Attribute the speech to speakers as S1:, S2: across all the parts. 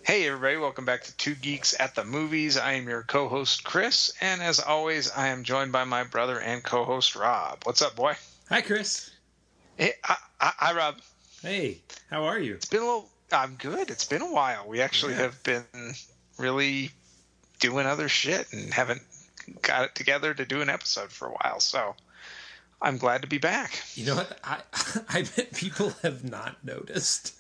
S1: Hey everybody, welcome back to Two Geeks at the Movies. I am your co-host Chris, and as always, I am joined by my brother and co-host Rob. What's up, boy?
S2: Hi, Chris.
S1: Hey, hi Rob.
S2: Hey, how are you?
S1: I'm good. It's been a while. We actually have been really doing other shit and haven't got it together to do an episode for a while, so I'm glad to be back.
S2: You know what? I bet people have not noticed.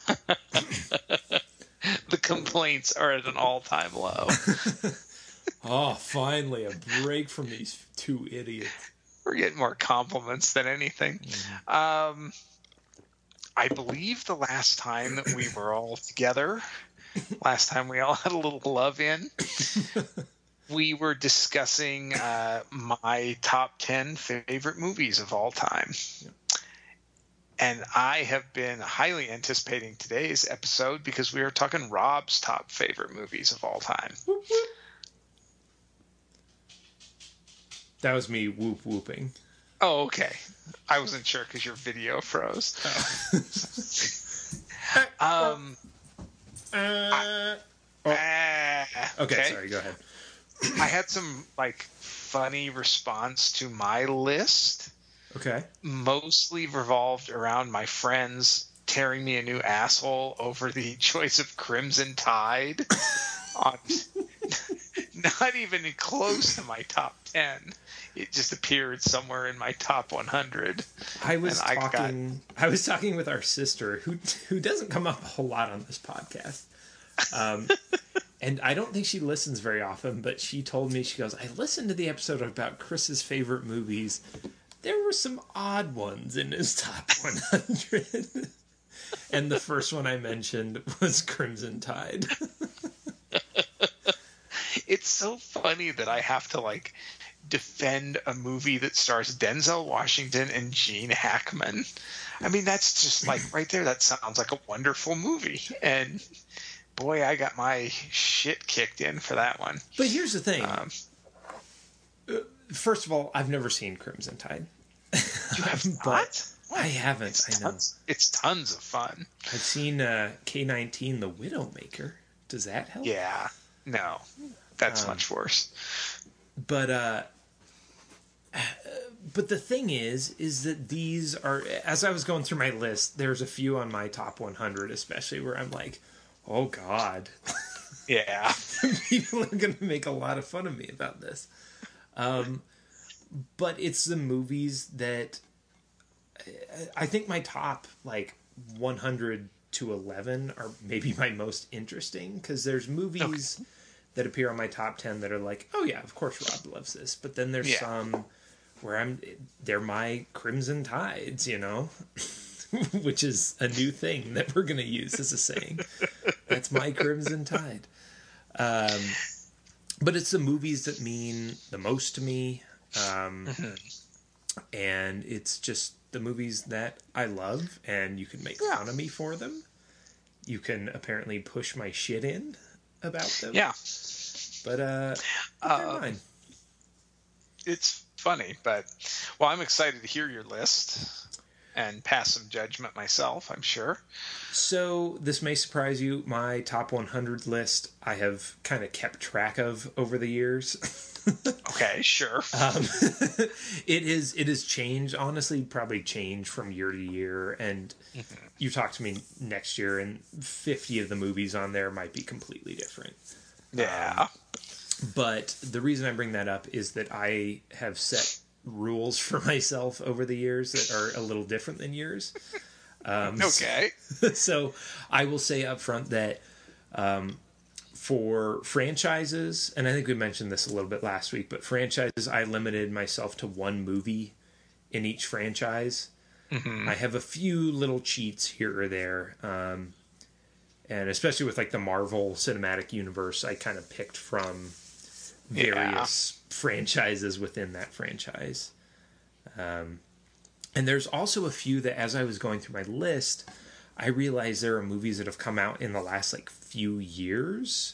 S1: The complaints are at an all-time low.
S2: Oh, finally, a break from these two idiots.
S1: We're getting more compliments than anything. I believe the last time that we were all together, last time we all had a little love in, we were discussing my top 10 favorite movies of all time. And I have been highly anticipating today's episode because we are talking Rob's top favorite movies of all time.
S2: That was me whooping.
S1: Oh, okay. I wasn't sure because your video froze. Oh.
S2: Okay, sorry, go ahead.
S1: I had some funny response to my list.
S2: Okay.
S1: Mostly revolved around my friends tearing me a new asshole over the choice of Crimson Tide. Not even close to my top 10. It just appeared somewhere in my top 100.
S2: I was talking with our sister who doesn't come up a whole lot on this podcast. And I don't think she listens very often, but she told me, she goes, I listened to the episode about Chris's favorite movies. There were some odd ones in his top 100. And the first one I mentioned was Crimson Tide.
S1: It's so funny that I have to defend a movie that stars Denzel Washington and Gene Hackman. I mean, that's just right there. That sounds like a wonderful movie. And boy, I got my shit kicked in for that one.
S2: But here's the thing. First of all, I've never seen Crimson Tide.
S1: You have not?
S2: I haven't. I know.
S1: It's tons of fun.
S2: I've seen K-19, The Widowmaker. Does that help?
S1: Yeah. No. That's much worse.
S2: But the thing is that these are, as I was going through my list, there's a few on my top 100, especially where I'm like, oh God.
S1: Yeah.
S2: People are going to make a lot of fun of me about this. But it's the movies that I think my top 100 to 11 are maybe my most interesting, because there's movies that appear on my top 10 that are like, oh yeah, of course Rob loves this. But then there's some where they're my Crimson Tides, which is a new thing that we're going to use as a saying. That's my Crimson Tide. But it's the movies that mean the most to me. And it's just the movies that I love, and you can make fun of me for them. You can apparently push my shit in about them.
S1: Yeah.
S2: But, never mind.
S1: It's funny, but, I'm excited to hear your list and pass some judgment myself, I'm sure.
S2: So, this may surprise you. My top 100 list I have kind of kept track of over the years.
S1: Okay, sure.
S2: It is changed, honestly, probably changed from year to year. And you talk to me next year, and 50 of the movies on there might be completely different.
S1: Yeah.
S2: But the reason I bring that up is that I have set rules for myself over the years that are a little different than yours.
S1: Okay.
S2: So I will say up front that for franchises, and I think we mentioned this a little bit last week, but franchises, I limited myself to one movie in each franchise. I have a few little cheats here or there. And especially with the Marvel Cinematic Universe, I kind of picked from various franchises within that franchise. And there's also a few that, as I was going through my list, I realized there are movies that have come out in the last few years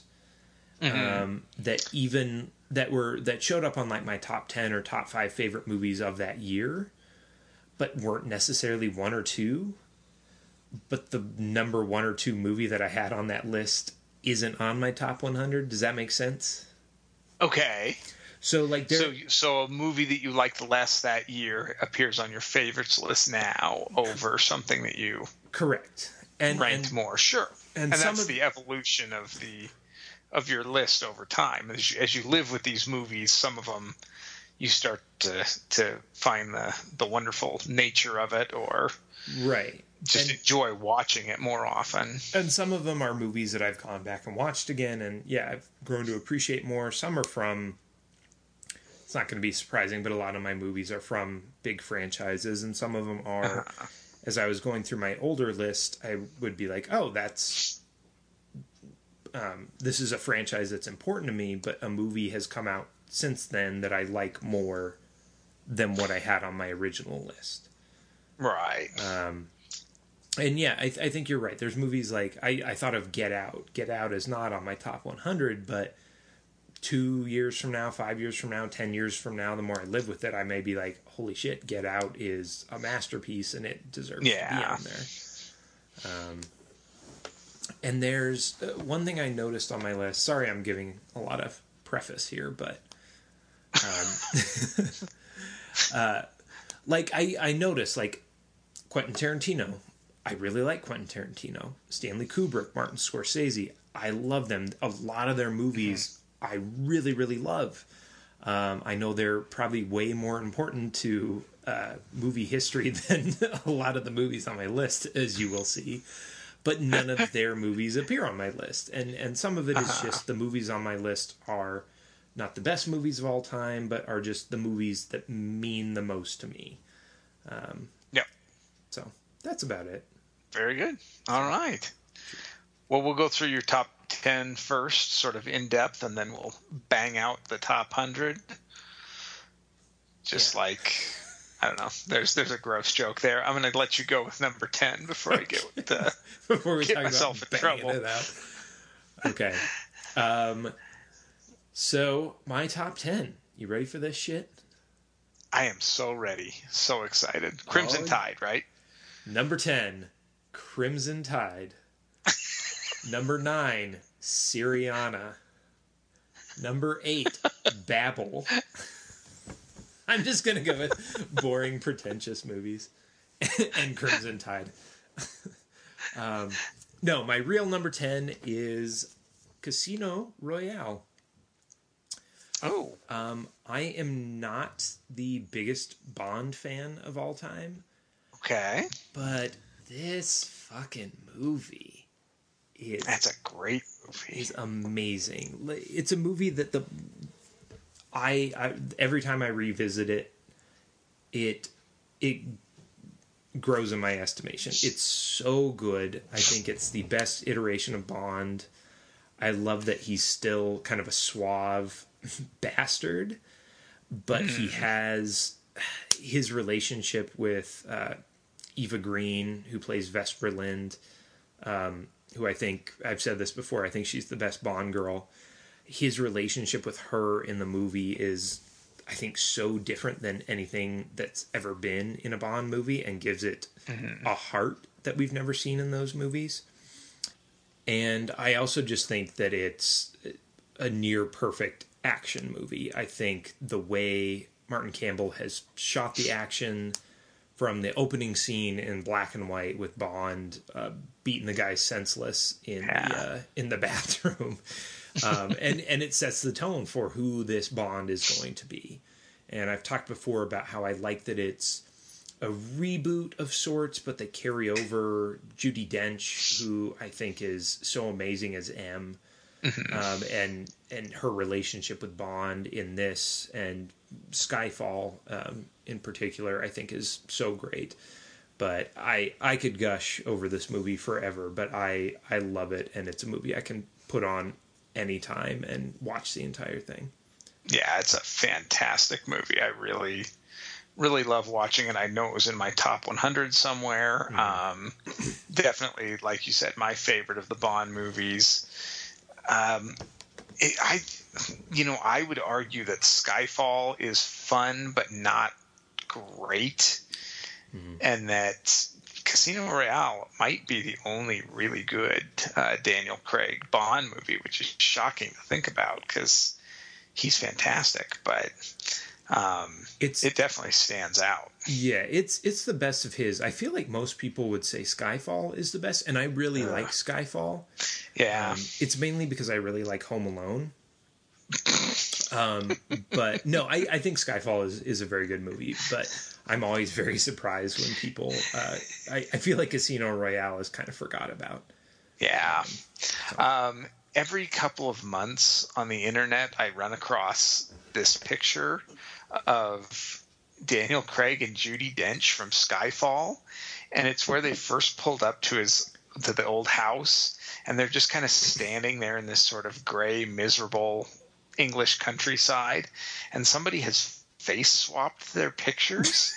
S2: that showed up on my top 10 or top 5 favorite movies of that year, but weren't necessarily one or two. But the number 1 or 2 movie that I had on that list isn't on my top 100. Does that make sense?
S1: Okay.
S2: So like
S1: so a movie that you liked less that year appears on your favorites list now over something that you
S2: correct and
S1: ranked more. Sure. And
S2: some
S1: that's the evolution of your list over time. As you live with these movies, some of them you start to find the wonderful nature of it, or
S2: right.
S1: Just enjoy watching it more often.
S2: And some of them are movies that I've gone back and watched again, and yeah, I've grown to appreciate more. Some are from, it's not going to be surprising, but a lot of my movies are from big franchises, and some of them are, as I was going through my older list, I would be like, oh, this is a franchise that's important to me, but a movie has come out since then that I like more than what I had on my original list.
S1: Right.
S2: And yeah, I think you're right. There's movies like, I thought of Get Out. Get Out is not on my top 100, but 2 years from now, 5 years from now, 10 years from now, the more I live with it, I may be like, holy shit, Get Out is a masterpiece and it deserves to be on there. And there's one thing I noticed on my list. Sorry, I'm giving a lot of preface here, but like I noticed, like Quentin Tarantino. I really like Quentin Tarantino. Stanley Kubrick, Martin Scorsese. I love them. A lot of their movies I really, really love. I know they're probably way more important to movie history than a lot of the movies on my list, as you will see. But none of their movies appear on my list. And some of it is just the movies on my list are not the best movies of all time, but are just the movies that mean the most to me.
S1: Yep.
S2: So that's about it.
S1: Very good. All right. Well, we'll go through your top 10 first, sort of in depth, and then we'll bang out the top 100. Just like, I don't know. There's a gross joke there. I'm going to let you go with number 10 before I get
S2: before we
S1: get myself in trouble.
S2: It out. Okay. So my top 10. You ready for this shit?
S1: I am so ready. So excited. Crimson Tide, right?
S2: Number 10, Crimson Tide. Number 9, Syriana. Number 8, Babel. I'm just going to go with boring, pretentious movies. And Crimson Tide. No, my real number 10 is Casino Royale.
S1: Oh.
S2: I am not the biggest Bond fan of all time.
S1: Okay.
S2: But this fucking movie is...
S1: That's a great movie.
S2: It's amazing. It's a movie that I every time I revisit it grows in my estimation. It's so good. I think it's the best iteration of Bond. I love that he's still kind of a suave bastard, but he has his relationship with Eva Green, who plays Vesper Lynd, who I think, I've said this before, I think she's the best Bond girl. His relationship with her in the movie is, I think, so different than anything that's ever been in a Bond movie, and gives it a heart that we've never seen in those movies. And I also just think that it's a near perfect action movie. I think the way Martin Campbell has shot the action, from the opening scene in black and white with Bond beating the guy senseless in the bathroom, and it sets the tone for who this Bond is going to be. And I've talked before about how I like that it's a reboot of sorts, but they carry over Judi Dench, who I think is so amazing as M. And her relationship with Bond in this, and Skyfall in particular, I think is so great. But I could gush over this movie forever, but I love it, and it's a movie I can put on anytime and watch the entire thing.
S1: Yeah, it's a fantastic movie. I really, really love watching it. I know it was in my top 100 somewhere. Definitely, like you said, my favorite of the Bond movies. I would argue that Skyfall is fun but not great, and that Casino Royale might be the only really good Daniel Craig Bond movie, which is shocking to think about because he's fantastic, but it definitely stands out.
S2: Yeah, it's the best of his. I feel like most people would say Skyfall is the best, and I really like Skyfall.
S1: Yeah.
S2: It's mainly because I really like Home Alone. But no, I think Skyfall is a very good movie, but I'm always very surprised when people, I feel like Casino Royale is kind of forgot about.
S1: Yeah. Every couple of months on the internet, I run across this picture of Daniel Craig and Judi Dench from Skyfall, and it's where they first pulled up to the old house, and they're just kind of standing there in this sort of gray, miserable English countryside, and somebody has face swapped their pictures.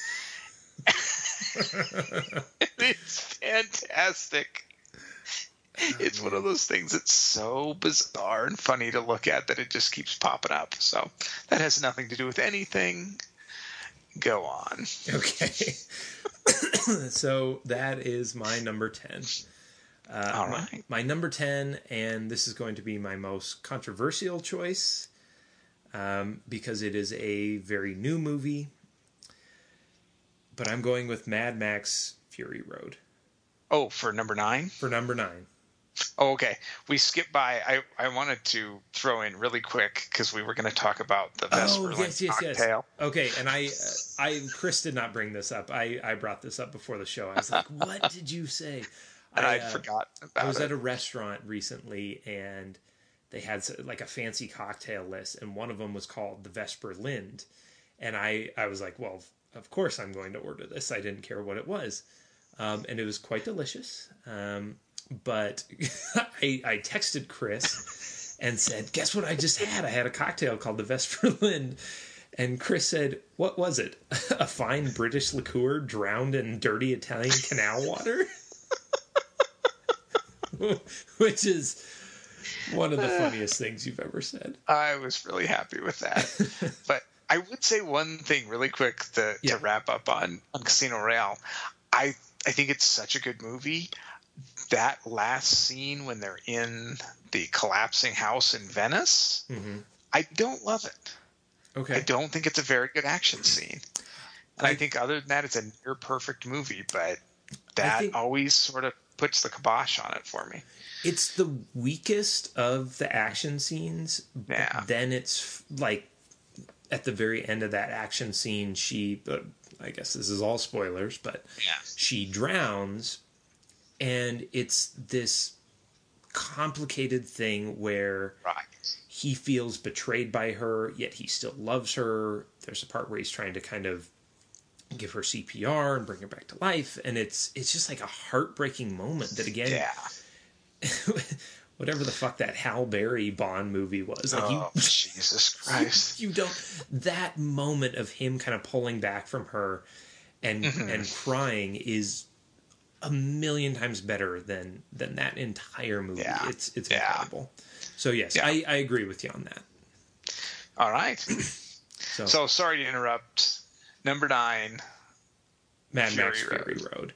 S1: It's fantastic. It's one of those things that's so bizarre and funny to look at that it just keeps popping up. So that has nothing to do with anything. Go on.
S2: Okay. So that is my number 10.
S1: All right.
S2: My number 10, and this is going to be my most controversial choice because it is a very new movie. But I'm going with Mad Max Fury Road.
S1: Oh, for number 9?
S2: For number 9.
S1: Oh, okay. We skipped by. I wanted to throw in really quick because we were going to talk about the Vesper cocktail.
S2: Okay, and Chris did not bring this up. I brought this up before the show. I was like, "What did you say?"
S1: And I forgot about it.
S2: I was at a restaurant recently, and they had like a fancy cocktail list, and one of them was called the Vesper Lind, and I was like, "Well, of course I'm going to order this." I didn't care what it was, and it was quite delicious. But I texted Chris and said, "Guess what I just had? I had a cocktail called the Vesper Lind." And Chris said, "What was it? A fine British liqueur drowned in dirty Italian canal water?" Which is one of the funniest things you've ever said.
S1: I was really happy with that. But I would say one thing really quick to wrap up on Casino Royale. I think it's such a good movie. That last scene when they're in the collapsing house in Venice, I don't love it.
S2: Okay.
S1: I don't think it's a very good action scene. And I think other than that, it's a near perfect movie, but that always sort of puts the kibosh on it for me.
S2: It's the weakest of the action scenes.
S1: Yeah.
S2: Then it's like at the very end of that action scene, I guess this is all spoilers, but she drowns. And it's this complicated thing where he feels betrayed by her, yet he still loves her. There's a part where he's trying to kind of give her CPR and bring her back to life. And it's just like a heartbreaking moment that, again, whatever the fuck that Halle Berry Bond movie was. Like
S1: Jesus Christ.
S2: You don't... That moment of him kind of pulling back from her and crying is a million times better than that entire movie. Yeah. It's incredible. So yes, I agree with you on that.
S1: All right. So sorry to interrupt. Number 9,
S2: Mad Max Fury Road.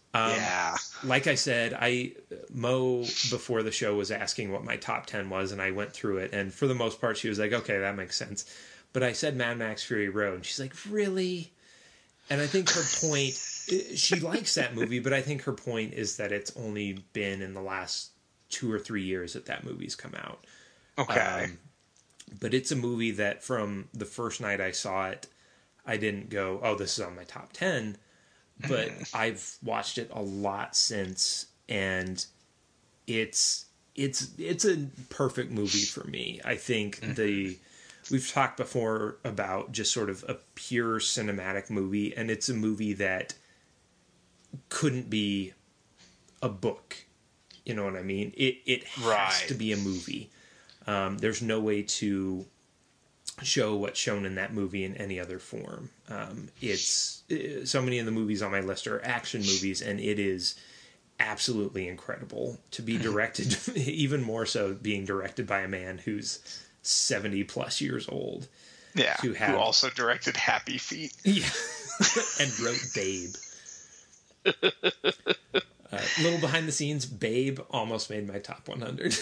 S2: Like I said, Mo before the show was asking what my top 10 was, and I went through it, and for the most part she was like, okay, that makes sense. But I said Mad Max Fury Road, and she's like, really? And I think her point, she likes that movie, but I think her point is that it's only been in the last 2 or 3 years that movie's come out.
S1: Okay.
S2: But it's a movie that from the first night I saw it, I didn't go, oh, this is on my top 10. But I've watched it a lot since, and it's a perfect movie for me. I think we've talked before about just sort of a pure cinematic movie, and it's a movie that couldn't be a book. You know what I mean? It has to be a movie. There's no way to show what's shown in that movie in any other form. It's so many of the movies on my list are action movies, and it is absolutely incredible to be directed, even more so being directed by a man who's 70 plus years old.
S1: Yeah, who also directed Happy Feet.
S2: Yeah, and wrote Babe. Little behind the scenes, Babe almost made my top 100.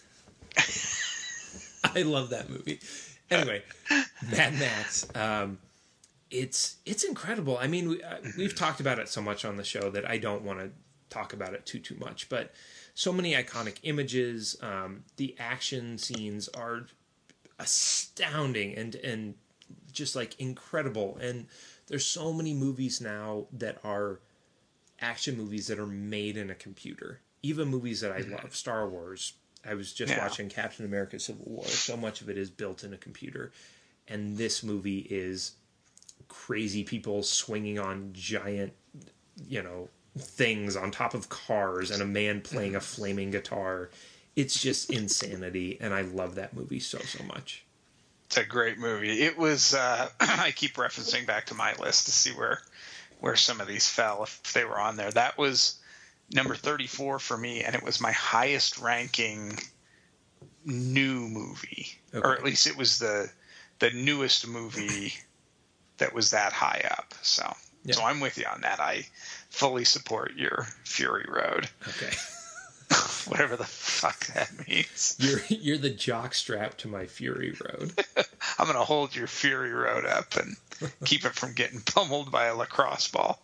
S2: I love that movie. Anyway, Mad Max. It's incredible. I mean, we've talked about it so much on the show that I don't want to talk about it too much. But so many iconic images. The action scenes are astounding and just like incredible. And there's so many movies now that are action movies that are made in a computer. Even movies that I love, Star Wars. I was just watching Captain America: Civil War. So much of it is built in a computer. And this movie is crazy people swinging on giant, things on top of cars and a man playing a flaming guitar. It's just insanity. And I love that movie so much.
S1: It's a great movie. It was, I keep referencing back to my list to see where some of these fell, if they were on there. That was number 34 for me, and it was my highest ranking new movie. Okay. Or at least it was the newest movie that was that high up. So I'm with you on that. I fully support your Fury Road.
S2: Okay.
S1: Whatever the fuck that means.
S2: You're the jockstrap to my Fury Road.
S1: I'm going to hold your Fury Road up and keep it from getting pummeled by a lacrosse ball.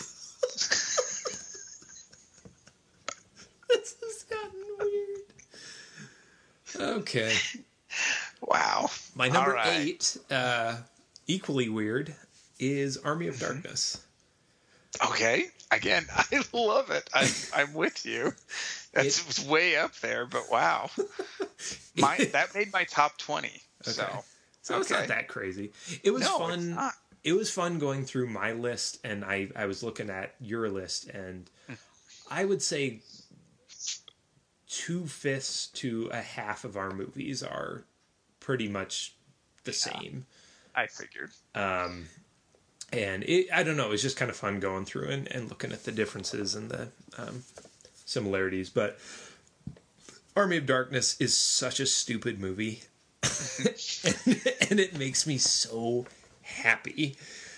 S2: This has gotten weird. Okay.
S1: Wow.
S2: My number 8, equally weird, is Army of Darkness.
S1: Okay. Again, I love it. I'm with you. It's way up there, but wow. That made my top 20. Okay.
S2: So it's not that crazy. It was fun. It's not. It was fun going through my list, and I was looking at your list, and I would say 2/5 to a half of our movies are pretty much the same.
S1: I figured.
S2: And I don't know, it was just kind of fun going through and looking at the differences and the similarities. But Army of Darkness is such a stupid movie. and it makes me so happy.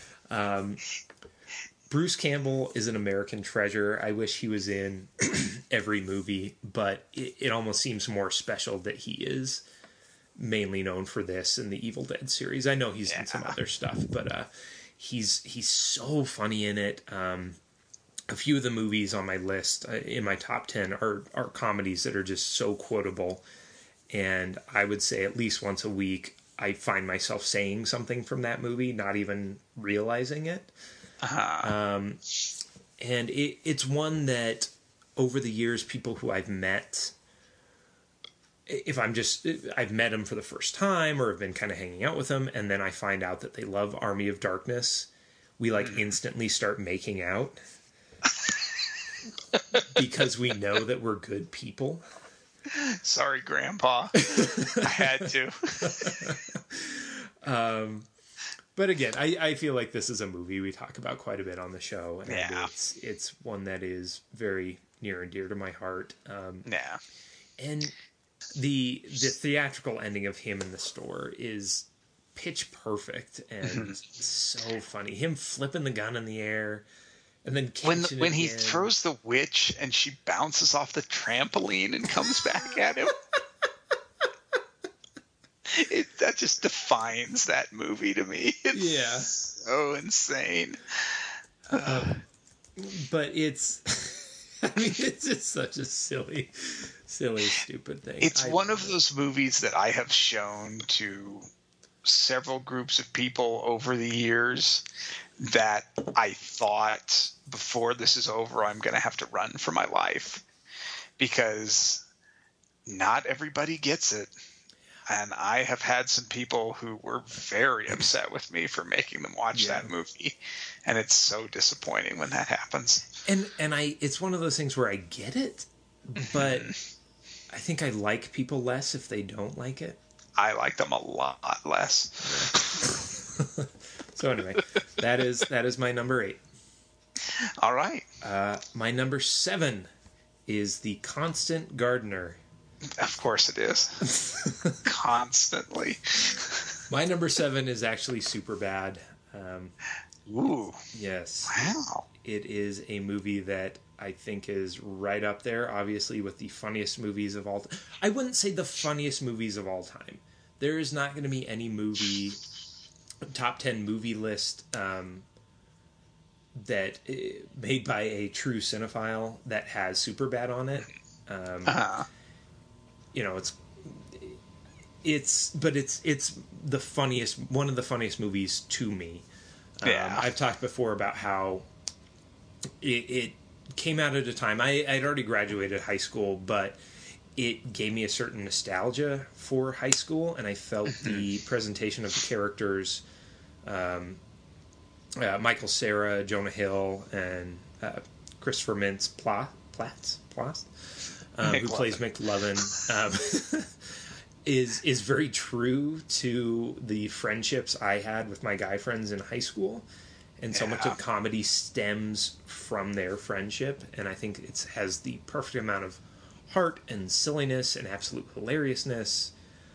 S2: Bruce Campbell is an American treasure. I wish he was in every movie, but it almost seems more special that he is mainly known for this and the Evil Dead series. I know he's in some other stuff, but he's so funny in it. A few of the movies on my list in my top 10 are comedies that are just so quotable. And I would say at least once a week, I find myself saying something from that movie, not even realizing it. Uh-huh. And it's one that over the years, people who I've met, if I've met them for the first time or have been kind of hanging out with them, and then I find out that they love Army of Darkness, we instantly start making out because we know that we're good people.
S1: Sorry, Grandpa. I had to.
S2: But again, I feel like this is a movie we talk about quite a bit on the show, and it's one that is very near and dear to my heart. And the theatrical ending of him in the store is pitch perfect and so funny. Him flipping the gun in the air and then
S1: when he throws the witch and she bounces off the trampoline and comes back at him. That just defines that movie to me. It's so insane.
S2: But it's just such a silly, stupid thing.
S1: It's one of those movies that I have shown to several groups of people over the years that I thought before this is over, I'm going to have to run for my life because not everybody gets it. And I have had some people who were very upset with me for making them watch that movie. And it's so disappointing when that happens.
S2: And it's one of those things where I get it, but I think I like people less if they don't like it.
S1: I like them a lot less.
S2: So anyway, that is my number 8.
S1: All right.
S2: My number 7 is The Constant Gardener.
S1: Of course it is. Constantly.
S2: My number 7 is actually Superbad.
S1: Ooh.
S2: Yes.
S1: Wow.
S2: It is a movie that I think is right up there, obviously, with the funniest movies of all time. I wouldn't say the funniest movies of all time. There is not going to be any movie, top 10 movie list that made by a true cinephile that has Superbad on it. You know, it's the funniest, one of the funniest movies to me.
S1: Yeah.
S2: I've talked before about how it came out at a time. I'd already graduated high school, but it gave me a certain nostalgia for high school, and I felt the presentation of the characters, Michael Cera, Jonah Hill, and Christopher Mintz-Plasse, who plays McLovin, is very true to the friendships I had with my guy friends in high school. And so much of comedy stems from their friendship, and I think it has the perfect amount of heart and silliness and absolute hilariousness.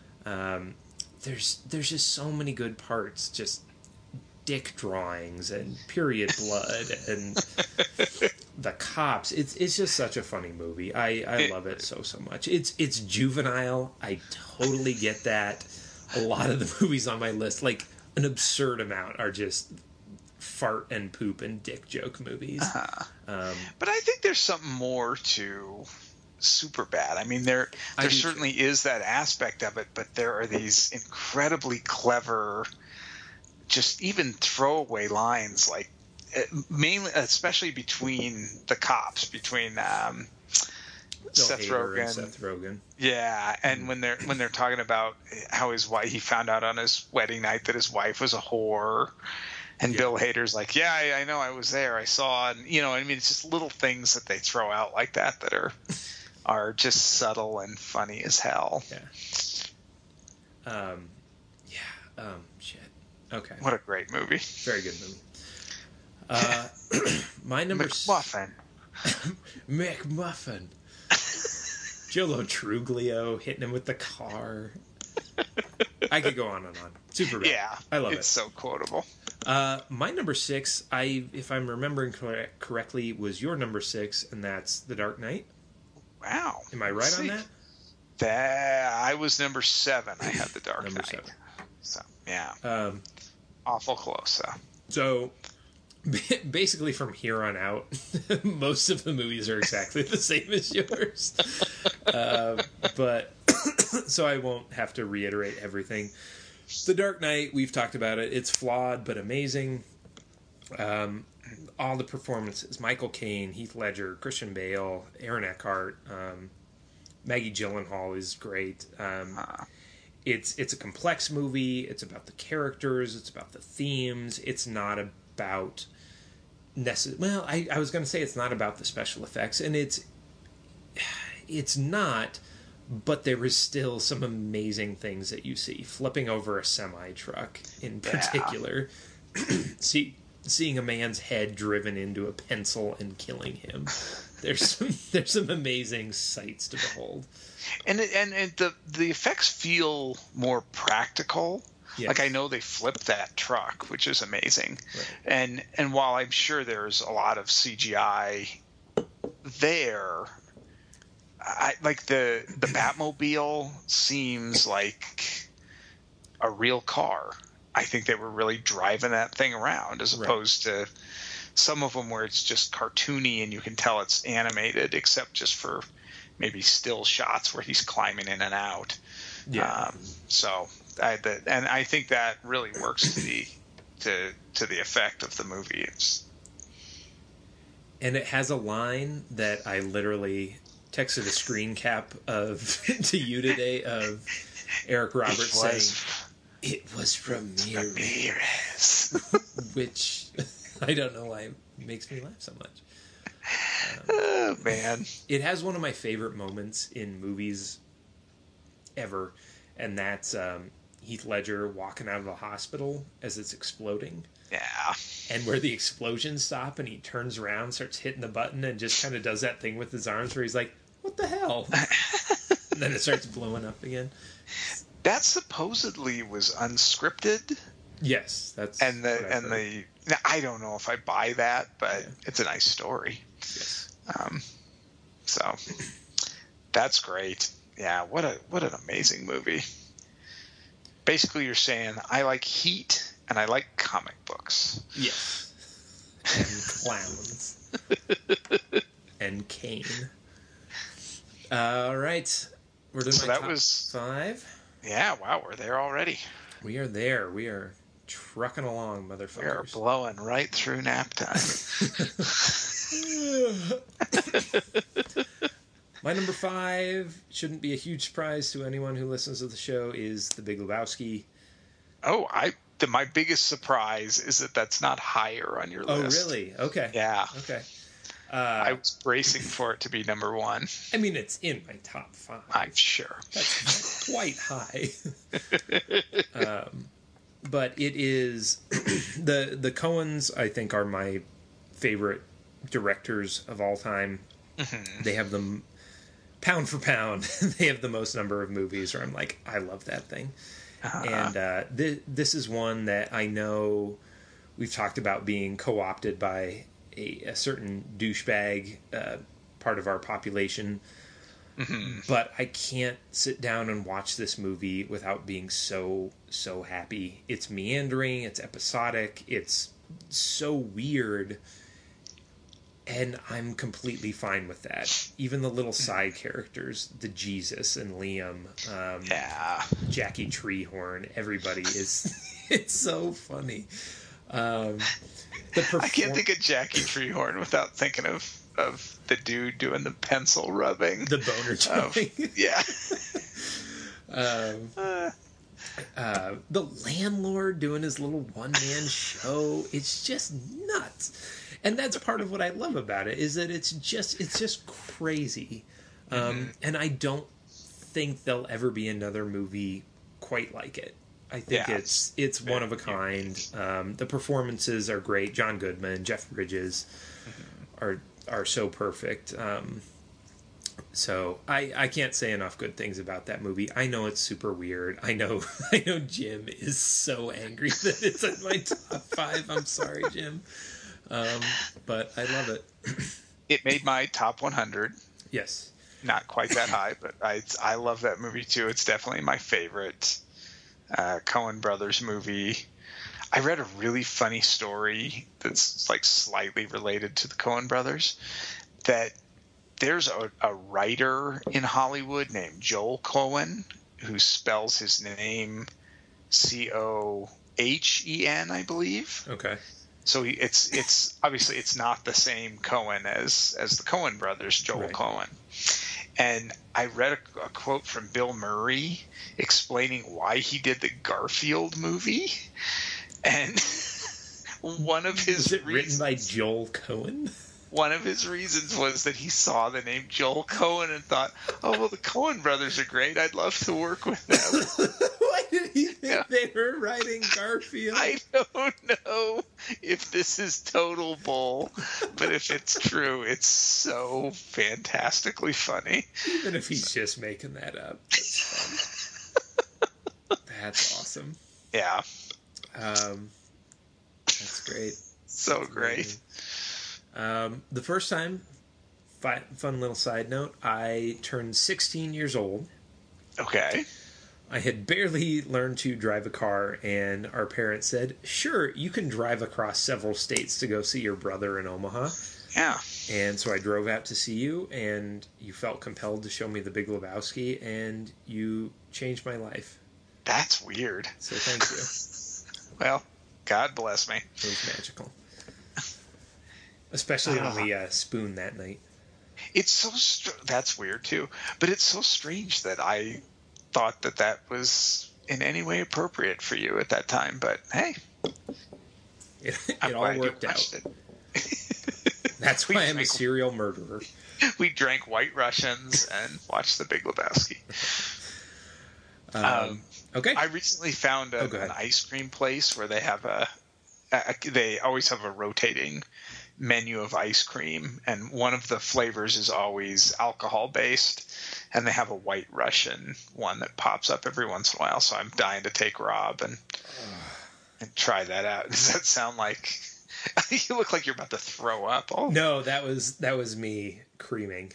S2: There's just so many good parts, just dick drawings and period blood and the cops. It's just such a funny movie. I love it so much. It's juvenile. I totally get that. A lot of the movies on my list, like an absurd amount, are just fart and poop and dick joke movies.
S1: But I think there's something more to Superbad. I mean, there certainly is that aspect of it, but there are these incredibly clever, just even throwaway lines, like mainly, especially between the cops, between Seth Rogen. Yeah, and when they're talking about how his wife, he found out on his wedding night that his wife was a whore. And Bill Hader's like, yeah, I know, I was there, I saw, and I mean, it's just little things that they throw out like that are just subtle and funny as hell.
S2: Yeah. Shit. Okay.
S1: What a great movie.
S2: Very good movie. My number
S1: McMuffin.
S2: McMuffin. Jolo Truglio hitting him with the car. I could go on and on. Superbad.
S1: Yeah,
S2: I love it.
S1: It's so quotable.
S2: My number 6, if I'm remembering correctly, was your number 6, and that's The Dark Knight.
S1: Wow.
S2: Am I right on that?
S1: I was number 7. I had The Dark
S2: number
S1: Knight.
S2: 7.
S1: So, yeah. Awful close, though.
S2: So, basically from here on out, most of the movies are exactly the same as yours. But, so I won't have to reiterate everything. The Dark Knight, we've talked about it. It's flawed, but amazing. All the performances. Michael Caine, Heath Ledger, Christian Bale, Aaron Eckhart, Maggie Gyllenhaal is great. It's a complex movie. It's about the characters. It's about the themes. It's not about... Well, I was going to say it's not about the special effects, and it's not... But there is still some amazing things that you see. Flipping over a semi-truck, in particular. Seeing a man's head driven into a pencil and killing him. There's some amazing sights to behold. And
S1: the effects feel more practical. Yes. Like, I know they flipped that truck, which is amazing. Right. And while I'm sure there's a lot of CGI there... like the Batmobile seems like a real car. I think they were really driving that thing around, as opposed to some of them where it's just cartoony and you can tell it's animated, except just for maybe still shots where he's climbing in and out. Yeah. I think that really works to the effect of the movie.
S2: And it has a line that I literally texted a screen cap of to you today of Eric Roberts saying, "It was Ramirez," which I don't know why it makes me laugh so much.
S1: Oh man!
S2: It has one of my favorite moments in movies ever, and that's Heath Ledger walking out of the hospital as it's exploding.
S1: Yeah.
S2: And where the explosions stop and he turns around, starts hitting the button, and just kind of does that thing with his arms where he's like, what the hell? And then it starts blowing up again.
S1: That supposedly was unscripted.
S2: Yes, that's
S1: the Now, I don't know if I buy that, but it's a nice story.
S2: Yes.
S1: So that's great. Yeah, what an amazing movie. Basically, you're saying I like Heat and I like comic books.
S2: Yes. And clowns. And Kane. All right. We're doing my top 5.
S1: Yeah, wow, we're there already.
S2: We are there. We are trucking along, motherfuckers.
S1: We are blowing right through nap time.
S2: My number 5 shouldn't be a huge surprise to anyone who listens to the show is The Big Lebowski.
S1: Oh, my biggest surprise is that that's not higher on your list.
S2: Oh, really? Okay.
S1: Yeah.
S2: Okay.
S1: I was bracing for it to be number 1.
S2: I mean, it's in my top 5.
S1: I'm sure.
S2: That's quite high. But it is the Coens, I think, are my favorite directors of all time. Mm-hmm. They have them pound for pound. They have the most number of movies where I'm like, I love that thing. And this is one that I know we've talked about being co-opted by a certain douchebag part of our population. Mm-hmm. But I can't sit down and watch this movie without being so happy. It's meandering, it's episodic, it's so weird, and I'm completely fine with that. Even the little side characters, the Jesus and Liam, Jackie Treehorn, everybody is... It's so funny.
S1: I can't think of Jackie Treehorn without thinking of the dude doing the pencil rubbing.
S2: The boner chewing.
S1: Yeah.
S2: The landlord doing his little one-man show. It's just nuts. And that's part of what I love about it, is that it's just crazy. And I don't think there'll ever be another movie quite like it. I think it's one of a kind. The performances are great. John Goodman, Jeff Bridges are so perfect. So I can't say enough good things about that movie. I know it's super weird. I know Jim is so angry that it's in my top 5. I'm sorry, Jim. But I love it.
S1: It made my top 100.
S2: Yes.
S1: Not quite that high, but I love that movie too. It's definitely my favorite Coen Brothers movie. I read a really funny story that's like slightly related to the Coen Brothers, that there's a writer in Hollywood named Joel Coen, who spells his name Cohen, I believe.
S2: Okay.
S1: So it's obviously it's not the same Coen as the Coen Brothers, Joel Coen. And I read a quote from Bill Murray explaining why he did the Garfield movie. And one of his
S2: written by Joel Coen?
S1: One of his reasons was that he saw the name Joel Coen and thought, oh, well, the Coen brothers are great. I'd love to work with them.
S2: Why did he think they were writing Garfield?
S1: I don't know if this is total bull, but if it's true, it's so fantastically funny.
S2: Even if he's just making that up, that's fun. That's awesome.
S1: Yeah.
S2: That's great.
S1: So that's great.
S2: The first time, fun little side note, I turned 16 years old.
S1: Okay.
S2: I had barely learned to drive a car, and our parents said, sure, you can drive across several states to go see your brother in Omaha.
S1: Yeah.
S2: And so I drove out to see you, and you felt compelled to show me The Big Lebowski, and you changed my life.
S1: That's weird.
S2: So thank you.
S1: Well, God bless me.
S2: It was magical. Especially when we spooned that night.
S1: It's so that's weird too. But it's so strange that I thought that was in any way appropriate for you at that time. But hey,
S2: it all worked out. That's why I'm a serial murderer.
S1: We drank White Russians and watched The Big Lebowski.
S2: Okay.
S1: I recently found an ice cream place where they have they always have a rotating menu of ice cream, and one of the flavors is always alcohol based, and they have a White Russian one that pops up every once in a while. So I'm dying to take Rob and try that out. Does that sound like You look like you're about to throw up. Oh.
S2: No, that was me creaming.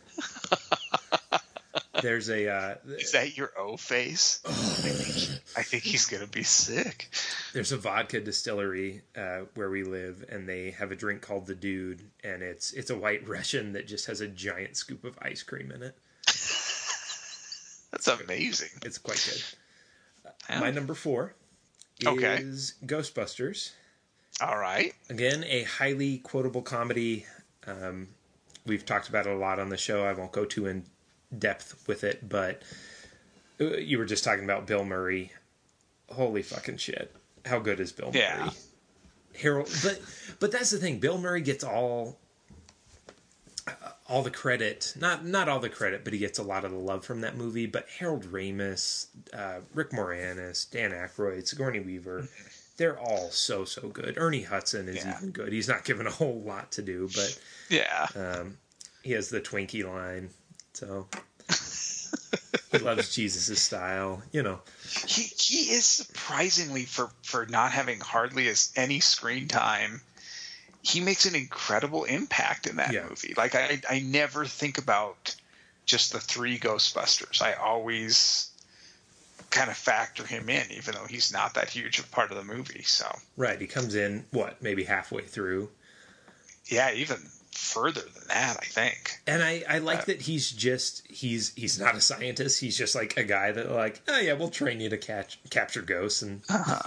S2: There's a
S1: Is that your O face? I think he's gonna be sick.
S2: There's a vodka distillery where we live, and they have a drink called the Dude, and it's a White Russian that just has a giant scoop of ice cream in it.
S1: That's amazing.
S2: It's quite good. My number 4 is Ghostbusters.
S1: All right.
S2: Again, a highly quotable comedy. We've talked about it a lot on the show. I won't go too in depth with it, but you were just talking about Bill Murray. Holy fucking shit. How good is Bill Murray? Harold, but that's the thing. Bill Murray gets all the credit. Not all the credit, but he gets a lot of the love from that movie. But Harold Ramis, Rick Moranis, Dan Aykroyd, Sigourney Weaver, they're all so good. Ernie Hudson is even good. He's not given a whole lot to do, but he has the Twinkie line. So he loves Jesus' style, you know.
S1: He is surprisingly, for not having hardly any screen time, he makes an incredible impact in that movie. Like I never think about just the 3 Ghostbusters. I always kind of factor him in, even though he's not that huge a part of the movie. So
S2: right, he comes in maybe halfway through.
S1: Yeah, even further than that, I think.
S2: And I like that he's not a scientist. He's just like a guy that like, oh yeah, we'll train you to capture ghosts and.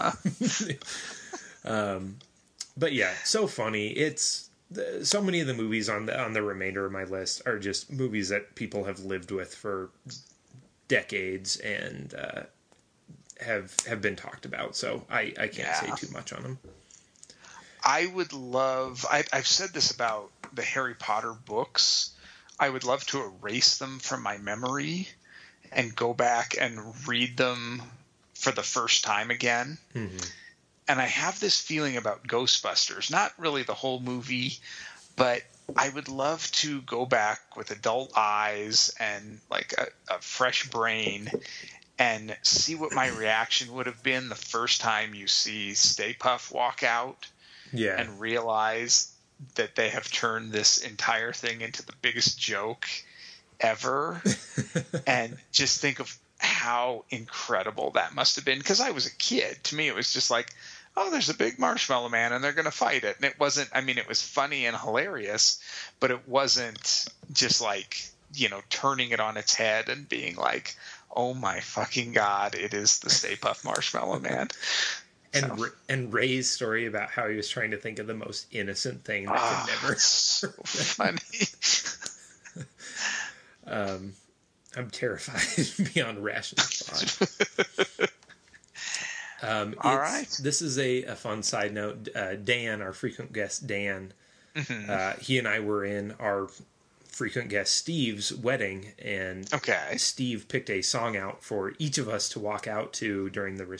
S2: But yeah, so funny. It's so many of the movies on the remainder of my list are just movies that people have lived with for decades and have been talked about. So I can't say too much on them.
S1: I would love. I've said this about the Harry Potter books. I would love to erase them from my memory and go back and read them for the first time again. Mm-hmm. And I have this feeling about Ghostbusters, not really the whole movie, but I would love to go back with adult eyes and like a fresh brain and see what my reaction would have been the first time you see Stay Puft walk out and realize that they have turned this entire thing into the biggest joke ever. And just think of how incredible that must have been. Because I was a kid. To me, it was just like, oh, there's a big marshmallow man and they're going to fight it. And it wasn't, I mean, it was funny and hilarious, but it wasn't just like, you know, turning it on its head and being like, oh my fucking God, it is the Stay Puft Marshmallow Man.
S2: And Ray's story about how he was trying to think of the most innocent thing that could never.
S1: So funny.
S2: I'm terrified beyond rational thought.
S1: All right.
S2: This is a fun side note. Dan, our frequent guest, Dan, he and I were in our frequent guest Steve's wedding, and Steve picked a song out for each of us to walk out to during the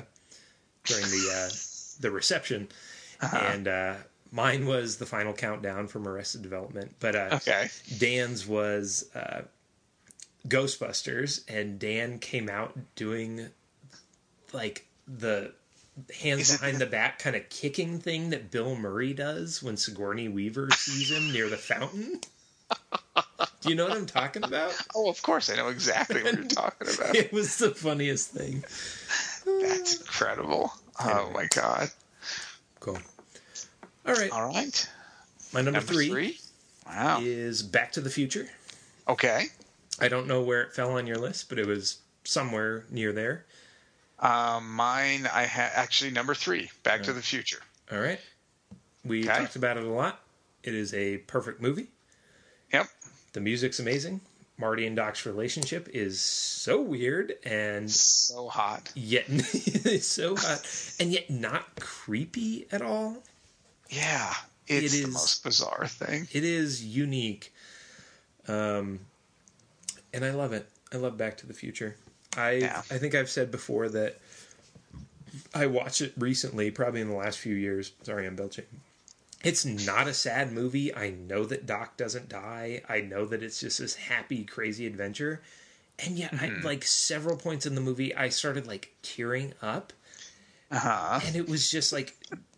S2: reception, and mine was The Final Countdown from Arrested Development, but Dan's was Ghostbusters, and Dan came out doing like the hands behind the back kind of kicking thing that Bill Murray does when Sigourney Weaver sees him near the fountain. Do you know what I'm talking about?
S1: Oh, of course. I know exactly what you're talking about.
S2: It was the funniest thing.
S1: That's incredible. Oh, my God.
S2: Cool. All right. My number three is Back to the Future.
S1: Okay.
S2: I don't know where it fell on your list, but it was somewhere near there.
S1: Mine, I had actually number 3, Back to the Future.
S2: All right. We talked about it a lot. It is a perfect movie.
S1: Yep.
S2: The music's amazing. Marty and Doc's relationship is so weird and
S1: so hot.
S2: Yet it's so hot and yet not creepy at all.
S1: Yeah, it's the most bizarre thing.
S2: It is unique. And I love it. I love Back to the Future. I think I've said before that I watched it recently, probably in the last few years. Sorry, I'm belching. It's not a sad movie. I know that Doc doesn't die. I know that it's just this happy, crazy adventure. And yet, I, like, several points in the movie, I started, like, tearing up. And it was just, like,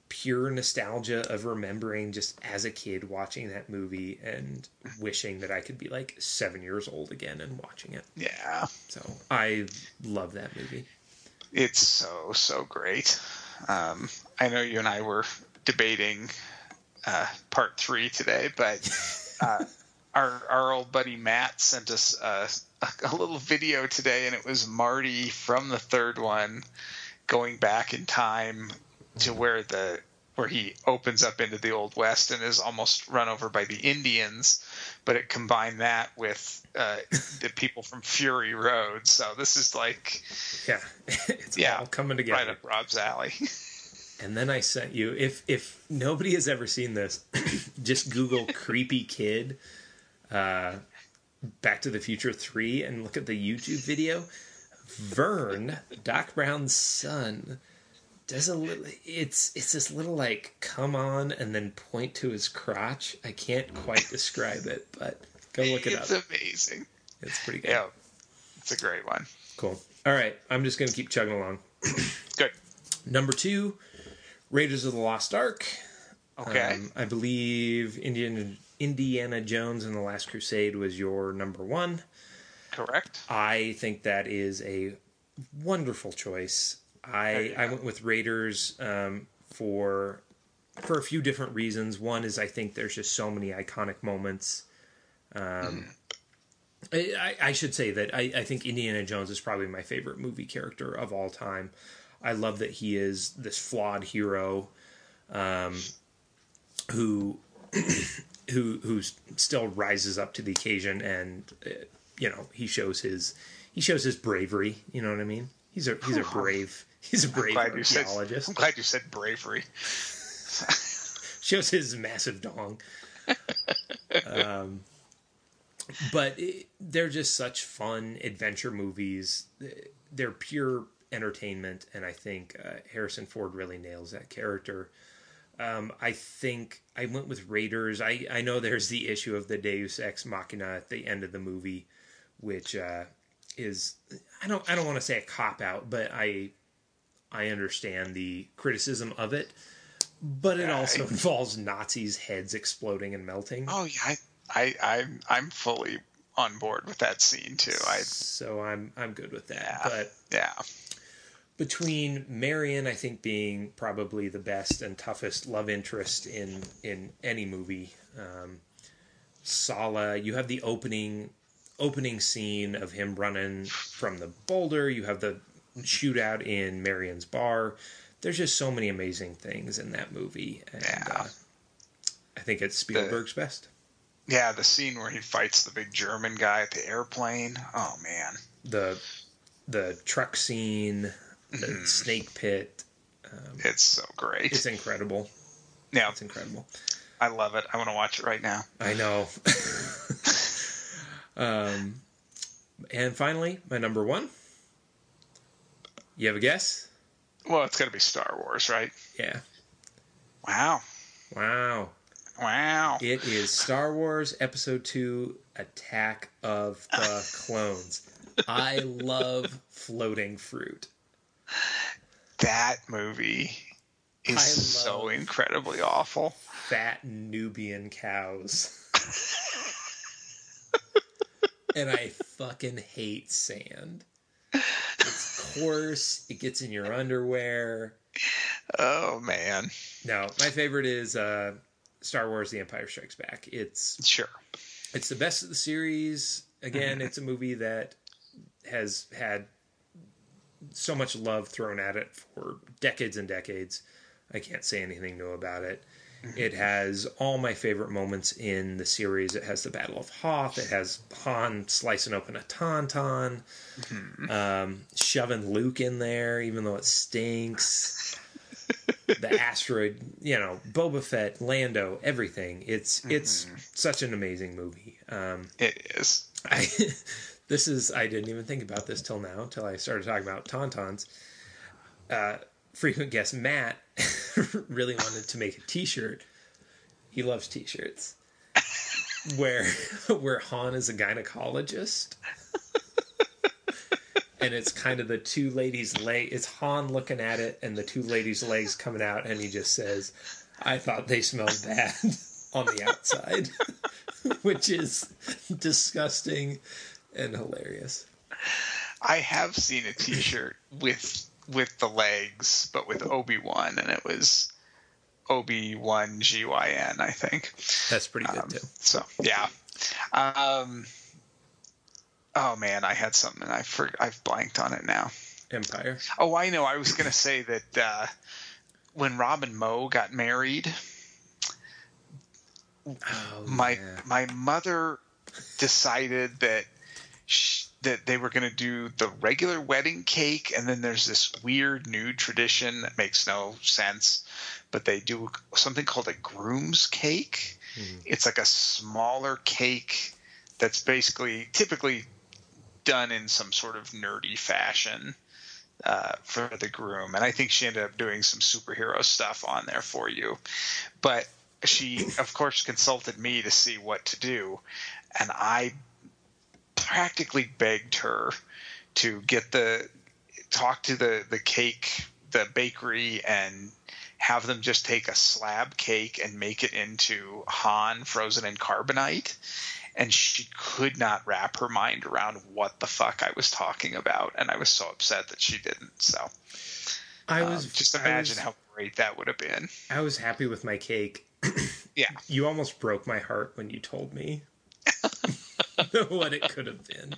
S2: pure nostalgia of remembering just as a kid watching that movie and wishing that I could be like 7 years old again and watching it.
S1: Yeah.
S2: So I love that movie.
S1: It's so great. I know you and I were debating part 3 today, but our old buddy Matt sent us a little video today, and it was Marty from the third one going back in time to where he opens up into the Old West and is almost run over by the Indians, but it combined that with the people from Fury Road. So this is like,
S2: it's all coming together.
S1: Right up Rob's alley.
S2: And then I sent you, if nobody has ever seen this, just Google creepy kid Back to the Future 3 and look at the YouTube video. Vern, Doc Brown's son, does a little, it's this little like come on and then point to his crotch. I can't quite describe it, but go look it up.
S1: It's amazing.
S2: It's pretty good.
S1: Yeah, it's a great one.
S2: Cool. All right, I'm just gonna keep chugging along.
S1: Good.
S2: Number 2, Raiders of the Lost Ark.
S1: Okay.
S2: I believe Indiana Jones and the Last Crusade was your number 1.
S1: Correct.
S2: I think that is a wonderful choice. I went with Raiders for a few different reasons. One is I think there's just so many iconic moments. I should say that I think Indiana Jones is probably my favorite movie character of all time. I love that he is this flawed hero who still rises up to the occasion, and he shows his bravery. You know what I mean? He's a brave archaeologist.
S1: I'm glad you said bravery.
S2: Shows his massive dong. But they're just such fun adventure movies. They're pure entertainment, and I think Harrison Ford really nails that character. I think I went with Raiders. I know there's the issue of the Deus Ex Machina at the end of the movie, which is I don't want to say a cop out, but I understand the criticism of it. But it also involves Nazis' heads exploding and melting.
S1: Oh yeah, I'm fully on board with that scene too.
S2: So I'm good with that.
S1: Yeah,
S2: but
S1: yeah.
S2: Between Marion, I think, being probably the best and toughest love interest in any movie, Sala, you have the opening scene of him running from the boulder. You have the shootout in Marion's bar. There's just so many amazing things in that movie, and I think it's Spielberg's best.
S1: Yeah, the scene where he fights the big German guy at the airplane. Oh man,
S2: the truck scene. The snake pit.
S1: It's so great.
S2: It's incredible.
S1: Yeah.
S2: It's incredible.
S1: I love it. I want to watch it right now.
S2: I know. And finally, my number 1. You have a guess?
S1: Well, it's got to be Star Wars, right?
S2: Yeah.
S1: Wow.
S2: It is Star Wars Episode 2, Attack of the Clones. I love floating fruit.
S1: That movie is so incredibly awful.
S2: Fat Nubian cows. And I fucking hate sand. It's coarse. It gets in your underwear.
S1: Oh, man.
S2: No, my favorite is Star Wars The Empire Strikes Back. It's the best of the series. Again, it's a movie that has had so much love thrown at it for decades and decades. I can't say anything new about it. It has all my favorite moments in the series. It has the Battle of Hoth. It has Han slicing open a tauntaun, shoving Luke in there, even though it stinks. The asteroid, Boba Fett, Lando, everything. It's such an amazing movie.
S1: It is.
S2: I didn't even think about this till I started talking about tauntauns. Frequent guest Matt really wanted to make a t-shirt. He loves t-shirts. where Han is a gynecologist. and it's kind of the two ladies' leg. It's Han looking at it, and the two ladies' legs coming out, and he just says, "I thought they smelled bad on the outside," which is disgusting and hilarious.
S1: I have seen a T-shirt with the legs, but with Obi-Wan, and it was Obi-Wan GYN, I think.
S2: That's pretty good too.
S1: So yeah. Oh man, I had something and I've blanked on it now.
S2: Empire.
S1: Oh, I know. I was gonna say that when Rob and Mo got married, my mother decided that that they were gonna do the regular wedding cake, and then there's this weird new tradition that makes no sense, but they do something called a groom's cake. It's like a smaller cake that's typically done in some sort of nerdy fashion for the groom. And I think she ended up doing some superhero stuff on there for you. But she, of course, consulted me to see what to do. And I practically begged her to talk to the bakery and have them just take a slab cake and make it into Han frozen in carbonite. And she could not wrap her mind around what the fuck I was talking about. And I was so upset that she didn't. So just imagine how great that would have been.
S2: I was happy with my cake.
S1: Yeah.
S2: You almost broke my heart when you told me what it could have been.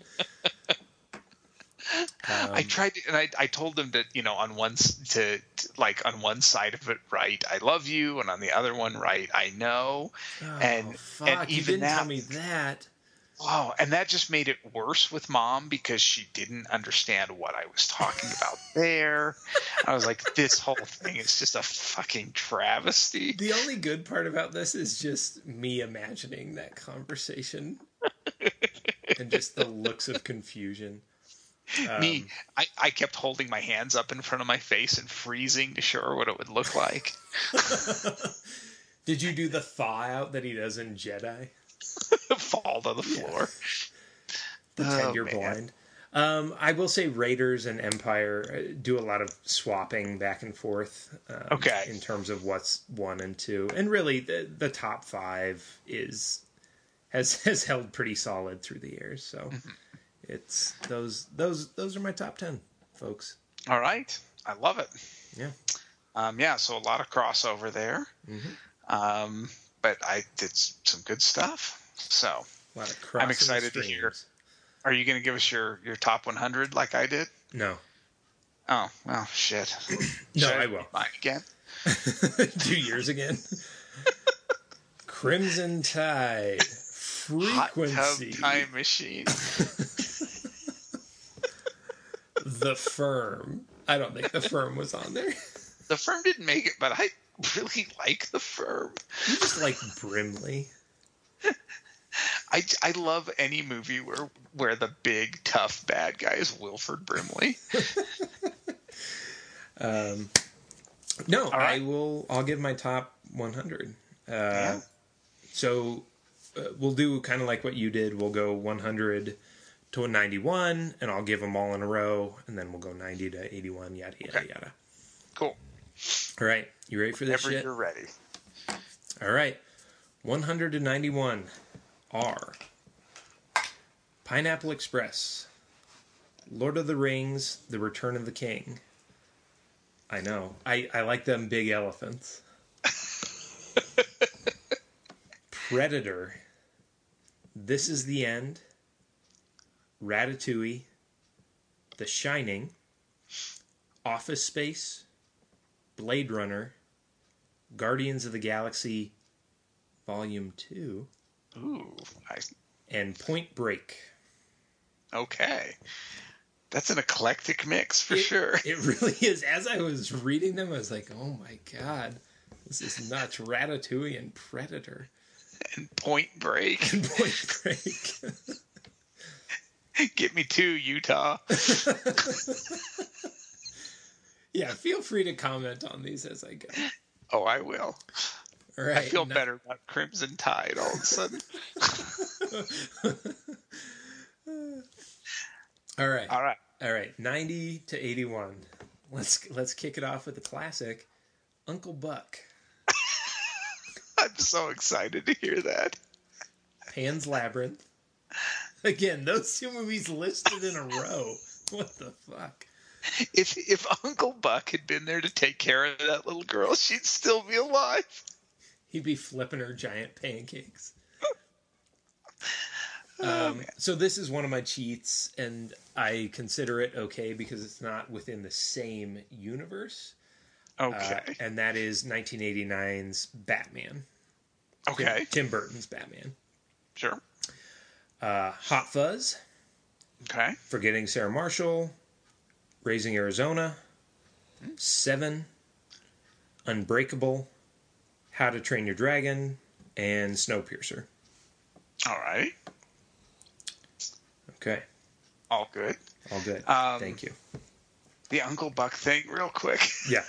S1: I tried to, and I told them that, on one side of it, write "I love you," and on the other one, write "I know."
S2: And fuck, you didn't tell me that.
S1: Oh, and that just made it worse with Mom because she didn't understand what I was talking about there. I was like, this whole thing is just a fucking travesty.
S2: The only good part about this is just me imagining that conversation and just the looks of confusion.
S1: I kept holding my hands up in front of my face and freezing to show her what it would look like.
S2: Did you do the thaw out that he does in Jedi?
S1: Fall to the floor.
S2: The 10-year blind. I will say Raiders and Empire do a lot of swapping back and forth. In terms of what's 1 and 2, and really the top 5 has held pretty solid through the years. So. Mm-hmm. It's those are my top 10, folks.
S1: All right, I love it.
S2: Yeah.
S1: So a lot of crossover there. Mm-hmm. But I did some good stuff. So
S2: a lot of
S1: I'm excited to hear. Are you going to give us your top 100 like I did?
S2: No.
S1: Oh well, shit.
S2: No, I will.
S1: Mine again.
S2: 2 years again. Crimson Tide. Frequency.
S1: Hot Tub Time Machine.
S2: The Firm. I don't think The Firm was on there.
S1: The Firm didn't make it, but I really like The Firm.
S2: You just like Brimley.
S1: I love any movie where the big tough bad guy is Wilford Brimley.
S2: No, right. I'll give my top 100. So we'll do kind of like what you did. We'll go 100 to 91, and I'll give them all in a row, and then we'll go 90 to 81, yada, yada, yada.
S1: Cool.
S2: All right. You ready for this shit?
S1: Whenever you're ready.
S2: All right. 100 to 91 are Pineapple Express, Lord of the Rings, The Return of the King. I know. I like them big elephants. Predator, This Is the End, Ratatouille, The Shining, Office Space, Blade Runner, Guardians of the Galaxy Volume 2,
S1: ooh, nice.
S2: And Point Break.
S1: Okay. That's an eclectic mix for sure.
S2: It really is. As I was reading them, I was like, oh my God, this is nuts. Ratatouille and Predator.
S1: And Point Break.
S2: And Point Break.
S1: Get me 2, Utah.
S2: Yeah, feel free to comment on these as I go.
S1: Oh, I will.
S2: All right.
S1: I feel better about Crimson Tide all of a sudden.
S2: All right. All right, 90 to 81. Let's kick it off with the classic, Uncle Buck.
S1: I'm so excited to hear that.
S2: Pan's Labyrinth. Again, those two movies listed in a row. What the fuck?
S1: If Uncle Buck had been there to take care of that little girl, she'd still be alive.
S2: He'd be flipping her giant pancakes. So this is one of my cheats, and I consider it okay because it's not within the same universe.
S1: Okay.
S2: And that is 1989's Batman.
S1: Okay.
S2: Tim Burton's Batman.
S1: Sure.
S2: Hot Fuzz.
S1: Okay.
S2: Forgetting Sarah Marshall. Raising Arizona. Seven. Unbreakable. How to Train Your Dragon. And Snowpiercer.
S1: All right.
S2: Okay.
S1: All good.
S2: All good. Thank you.
S1: The Uncle Buck thing, real quick.
S2: Yeah.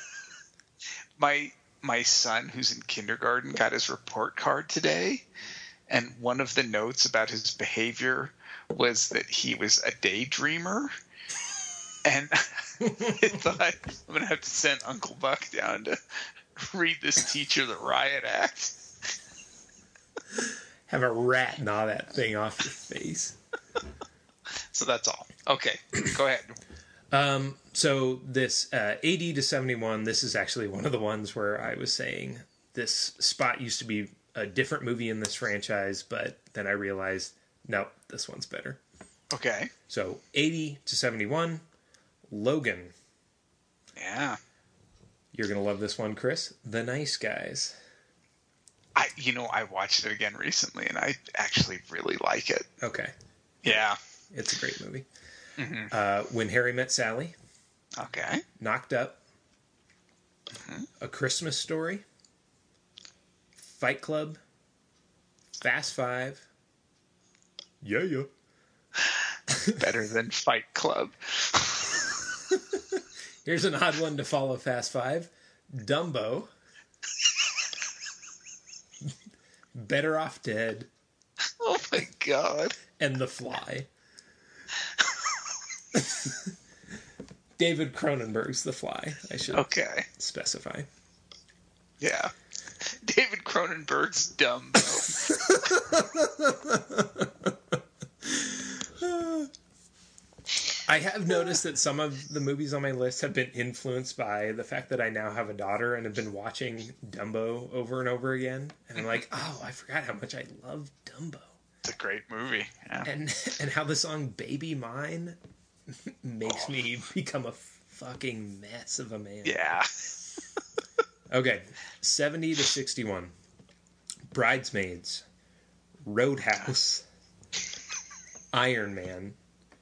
S1: My son, who's in kindergarten, got his report card today, and one of the notes about his behavior was that he was a daydreamer. And I thought, I'm going to have to send Uncle Buck down to read this teacher the riot act.
S2: Have a rat gnaw that thing off your face.
S1: So that's all. Okay, go ahead.
S2: So this 80 to 71, this is actually one of the ones where I was saying this spot used to be a different movie in this franchise, but then I realized, nope, this one's better.
S1: Okay.
S2: So 80 to 71, Logan.
S1: Yeah.
S2: You're going to love this one, Chris. The Nice Guys.
S1: I watched it again recently, and I actually really like it.
S2: Okay.
S1: Yeah.
S2: It's a great movie.
S1: Mm-hmm.
S2: When Harry Met Sally.
S1: Okay.
S2: Knocked Up. Mm-hmm. A Christmas Story. Fight Club. Fast Five. Yeah.
S1: Better than Fight Club.
S2: Here's an odd one to follow Fast Five. Dumbo. Better Off Dead.
S1: Oh my God.
S2: And The Fly. David Cronenberg's The Fly, I should specify.
S1: Yeah. David Cronenberg's Dumbo.
S2: I have noticed that some of the movies on my list have been influenced by the fact that I now have a daughter and have been watching Dumbo over and over again. And I'm like, oh, I forgot how much I love Dumbo.
S1: It's a great movie. Yeah.
S2: And how the song Baby Mine makes me become a fucking mess of a man.
S1: Yeah.
S2: Okay. 70 to 61. Bridesmaids. Roadhouse. Iron Man.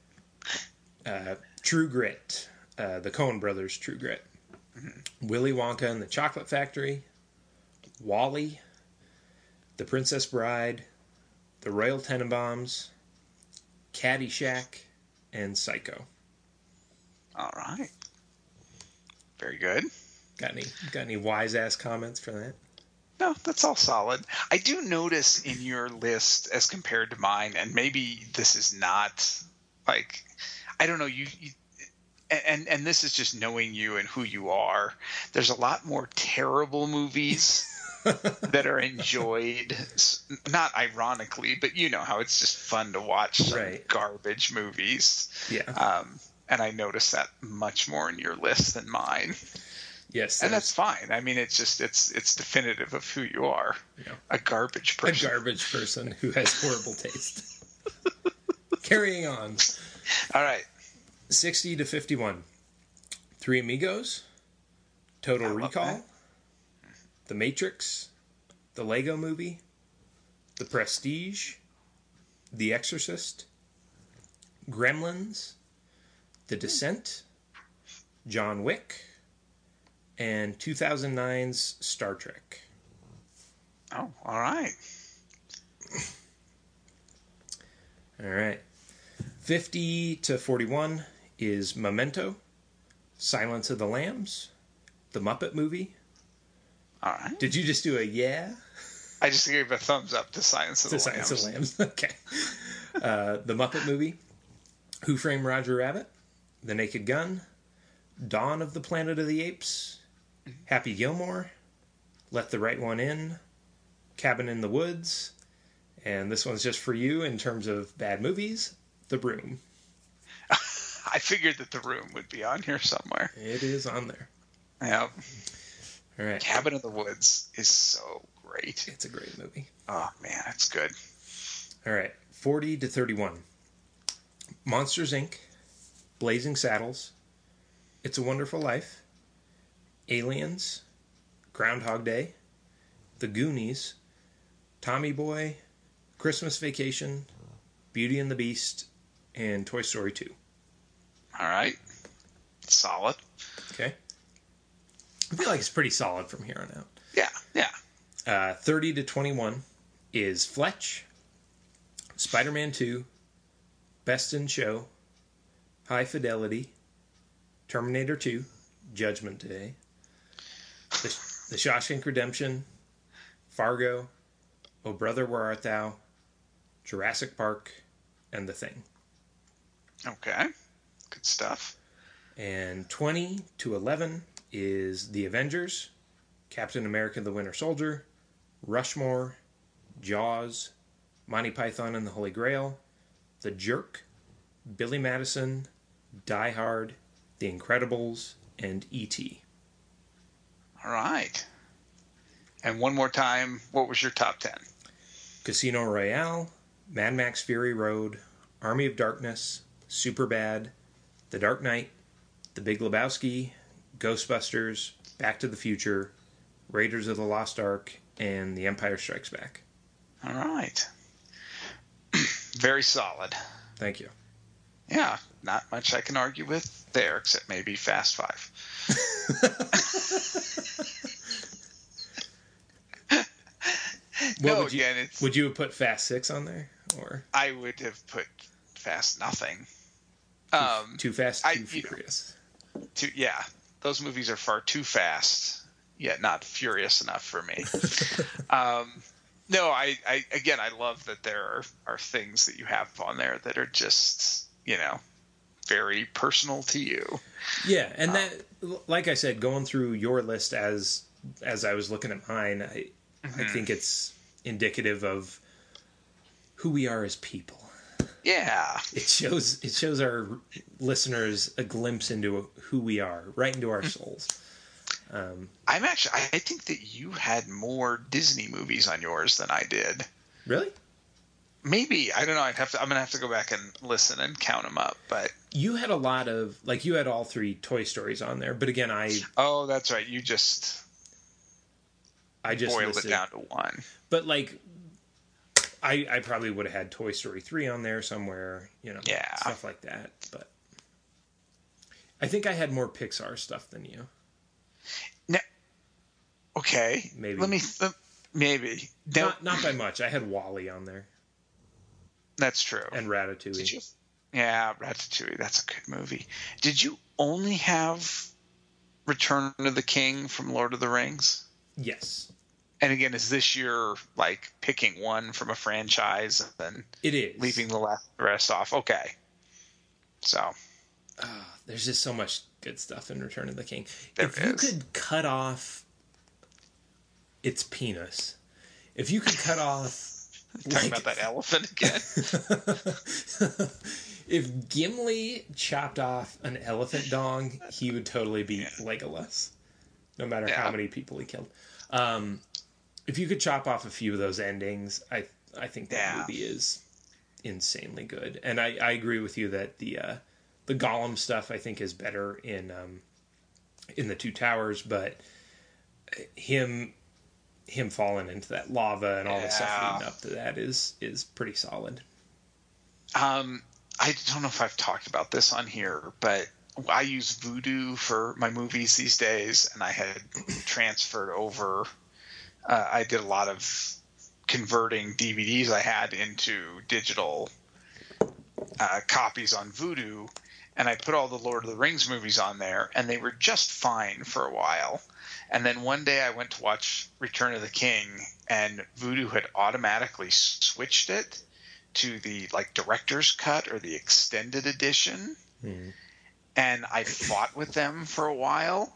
S2: True Grit. The Coen Brothers' True Grit. Mm-hmm. Willy Wonka and the Chocolate Factory. WALL-E. The Princess Bride. The Royal Tenenbaums. Caddyshack. And Psycho.
S1: All right. Very good.
S2: Got any wise ass comments for that?
S1: No, that's all solid. I do notice in your list as compared to mine, and maybe this is not like, I don't know, you and this is just knowing you and who you are. There's a lot more terrible movies that are enjoyed, not ironically, but you know how it's just fun to watch some garbage movies.
S2: Yeah.
S1: And I notice that much more in your list than mine.
S2: Yes.
S1: And that's fine. I mean, it's just, it's definitive of who you are. Yeah. A garbage person.
S2: A garbage person who has horrible taste. Carrying on.
S1: All right.
S2: 60 to 51. Three Amigos. Total Recall. The Matrix. The Lego Movie. The Prestige. The Exorcist. Gremlins. The Descent. John Wick. And 2009's Star Trek.
S1: Oh, all right.
S2: All right. 50 to 41 is Memento, Silence of the Lambs, The Muppet Movie.
S1: All right.
S2: Did you just do a yeah?
S1: I just gave a thumbs up to Silence of the Lambs.
S2: Silence of the Lambs. Okay. The Muppet Movie, Who Framed Roger Rabbit, The Naked Gun, Dawn of the Planet of the Apes, Happy Gilmore, Let the Right One In, Cabin in the Woods, and this one's just for you in terms of bad movies, The Room.
S1: I figured that The Room would be on here somewhere.
S2: It is on there.
S1: Yep.
S2: All right.
S1: Cabin in the Woods is so great.
S2: It's a great movie.
S1: Oh, man, it's good.
S2: All right. 40 to 31. Monsters, Inc., Blazing Saddles, It's a Wonderful Life, Aliens, Groundhog Day, The Goonies, Tommy Boy, Christmas Vacation, Beauty and the Beast, and Toy Story 2.
S1: All right. Solid.
S2: Okay. I feel like it's pretty solid from here on out.
S1: Yeah.
S2: 30 to 21 is Fletch, Spider-Man 2, Best in Show, High Fidelity, Terminator 2, Judgment Day, The Shawshank Redemption, Fargo, Oh Brother, Where Art Thou, Jurassic Park, and The Thing.
S1: Okay. Good stuff.
S2: And 20 to 11 is The Avengers, Captain America the Winter Soldier, Rushmore, Jaws, Monty Python and the Holy Grail, The Jerk, Billy Madison, Die Hard, The Incredibles, and E.T.
S1: All right. And one more time, what was your top 10?
S2: Casino Royale, Mad Max Fury Road, Army of Darkness, Superbad, The Dark Knight, The Big Lebowski, Ghostbusters, Back to the Future, Raiders of the Lost Ark, and The Empire Strikes Back.
S1: All right. Very solid.
S2: Thank you.
S1: Yeah, not much I can argue with there, except maybe Fast Five.
S2: Would you have put Fast 6 on there? Or
S1: I would have put Fast Nothing.
S2: Too Fast, Too Furious.
S1: Yeah, those movies are far too fast, yet not furious enough for me. No, I love that there are things that you have on there that are just, very personal to you.
S2: Yeah, and that, like I said, going through your list as I was looking at mine, I think it's indicative of who we are as people.
S1: Yeah.
S2: It shows our listeners a glimpse into who we are, right into our souls.
S1: I think that you had more Disney movies on yours than I did.
S2: Really?
S1: Maybe. I don't know. I'm gonna have to go back and listen and count them up. But
S2: you had a lot of, you had all 3 Toy Stories on there. But again,
S1: oh, that's right. You just boiled it down to 1.
S2: But I probably would have had Toy Story 3 on there somewhere. Stuff like that. But I think I had more Pixar stuff than you.
S1: Okay.
S2: Maybe.
S1: Maybe.
S2: Not by much. I had WALL-E on there.
S1: That's true.
S2: And Ratatouille.
S1: Did you? Yeah, Ratatouille. That's a good movie. Did you only have Return of the King from Lord of the Rings?
S2: Yes.
S1: And again, is this your picking one from a franchise and
S2: it is
S1: leaving the rest off? Okay. So.
S2: There's just so much good stuff in Return of the King.
S1: If
S2: you could cut off its penis, if you could cut off...
S1: Talking about that elephant again?
S2: If Gimli chopped off an elephant dong, he would totally be Legolas, no matter how many people he killed. If you could chop off a few of those endings, I think that movie is insanely good. And I agree with you that the Gollum stuff I think is better in the Two Towers, but him falling into that lava and all the stuff leading up to that is pretty solid.
S1: I don't know if I've talked about this on here, but I use Vudu for my movies these days, and I had transferred over. I did a lot of converting DVDs I had into digital copies on Vudu, and I put all the Lord of the Rings movies on there, and they were just fine for a while. And then one day I went to watch Return of the King, and Vudu had automatically switched it to the director's cut or the extended edition. and I fought with them for a while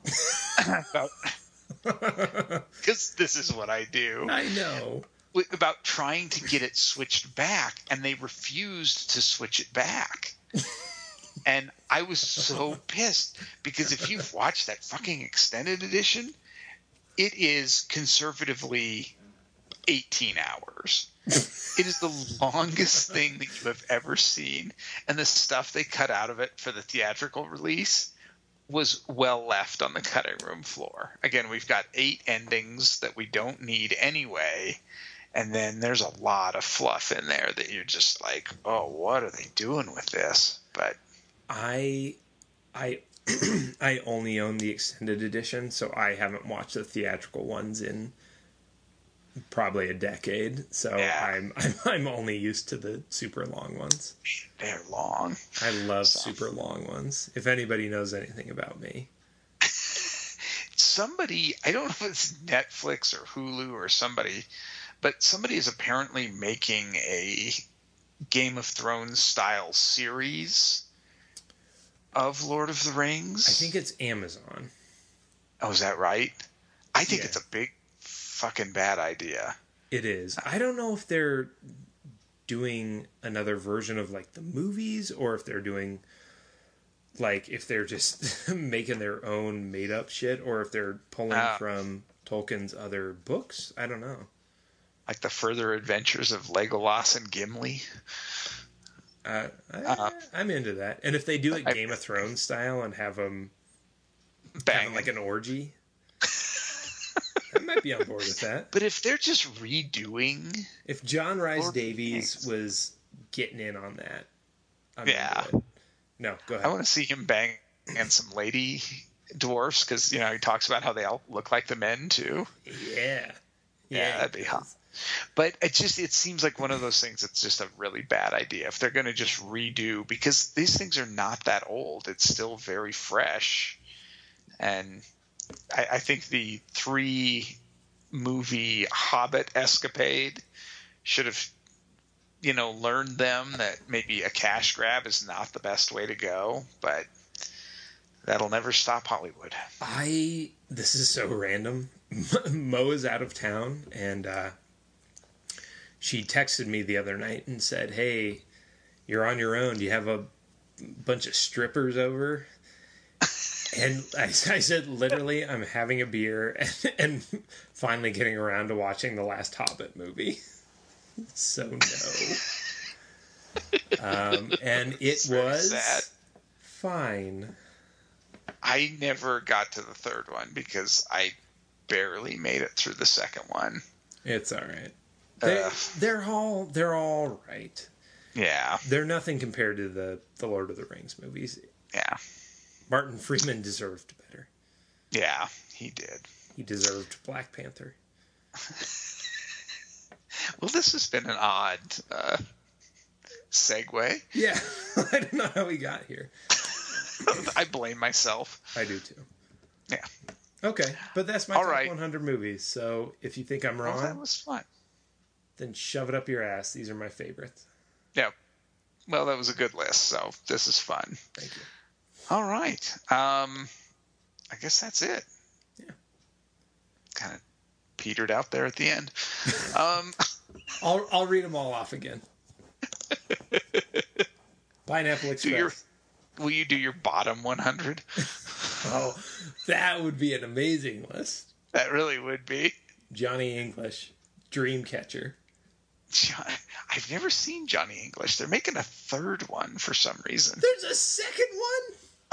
S1: because this is what I do.
S2: I know.
S1: About trying to get it switched back, and they refused to switch it back. And I was so pissed because if you've watched that fucking extended edition, it is conservatively 18 hours. It is the longest thing that you have ever seen, and the stuff they cut out of it for the theatrical release was well left on the cutting room floor. Again, we've got 8 endings that we don't need anyway, and then there's a lot of fluff in there that you're just like, oh, what are they doing with this? But
S2: I only own the extended edition, so I haven't watched the theatrical ones in probably a decade. So yeah. I'm only used to the super long ones.
S1: They're long.
S2: I love super long ones. If anybody knows anything about me.
S1: Somebody, I don't know if it's Netflix or Hulu or somebody, but somebody is apparently making a Game of Thrones style series of Lord of the Rings.
S2: I think it's Amazon.
S1: Oh, is that right? I think it's a big fucking bad idea.
S2: It is. I don't know if they're doing another version of like the movies, or if they're doing like, if they're just making their own made up shit, or if they're pulling from Tolkien's other books. I don't know.
S1: Like the further adventures of Legolas and Gimli.
S2: I'm into that. And if they do it Game of Thrones style and have them having like an orgy, I might be on board with that.
S1: But if they're just redoing...
S2: If John Rhys Davies was getting in on that, I'm into it. No, go ahead.
S1: I want to see him bang and some lady dwarfs, because, you know, he talks about how they all look like the men, too.
S2: Yeah,
S1: that'd be hot. But it seems like one of those things that's just a really bad idea if they're going to just redo, because these things are not that old. It's still very fresh. And I think the 3-movie Hobbit escapade should have, you know, learned them that maybe a cash grab is not the best way to go, but that'll never stop Hollywood.
S2: This is so random. Mo is out of town, and she texted me the other night and said, "Hey, you're on your own. Do you have a bunch of strippers over?" And I said, literally, I'm having a beer and finally getting around to watching the last Hobbit movie. So no. And it was sad. Fine.
S1: I never got to the third one because I barely made it through the second one.
S2: It's all right. They're all right.
S1: Yeah.
S2: They're nothing compared to the Lord of the Rings movies.
S1: Yeah.
S2: Martin Freeman deserved better.
S1: Yeah, he did.
S2: He deserved Black Panther.
S1: Well, this has been an odd segue.
S2: Yeah, I don't know how we got here.
S1: I blame myself.
S2: I do too.
S1: Yeah.
S2: Okay, but that's my top 100 movies. So if you think I'm wrong,
S1: that was fun.
S2: Then shove it up your ass. These are my favorites.
S1: Yeah. Well, that was a good list, so this is fun.
S2: Thank you.
S1: All right. I guess that's it.
S2: Yeah.
S1: Kind of petered out there at the end.
S2: I'll read them all off again. Pineapple Express.
S1: Will you do your bottom 100?
S2: Oh, that would be an amazing list.
S1: That really would be. Johnny
S2: English, Dreamcatcher.
S1: I've never seen Johnny English. They're making a third one for some reason.
S2: There's a second one?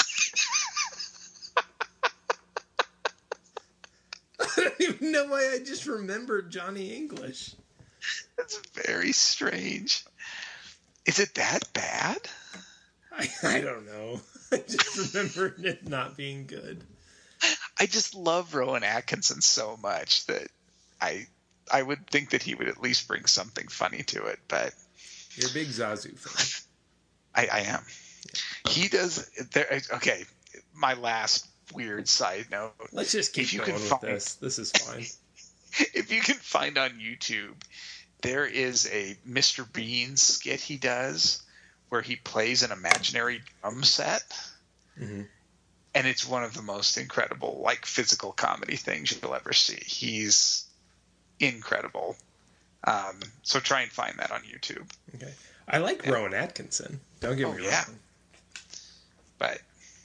S2: I don't even know why I just remembered Johnny English.
S1: That's very strange. Is it that bad?
S2: I don't know. I just remembered it not being good.
S1: I just love Rowan Atkinson so much that I would think that he would at least bring something funny to it, but...
S2: You're a big Zazu fan.
S1: I am. Yeah. He does... Okay, my last weird side note.
S2: Let's just keep going with this. This is fine.
S1: If you can find on YouTube, there is a Mr. Bean skit he does where he plays an imaginary drum set. and it's one of the most incredible, like, physical comedy things you'll ever see. He's incredible. So try and find that on YouTube.
S2: Okay. I like Rowan Atkinson. Don't get me wrong.
S1: But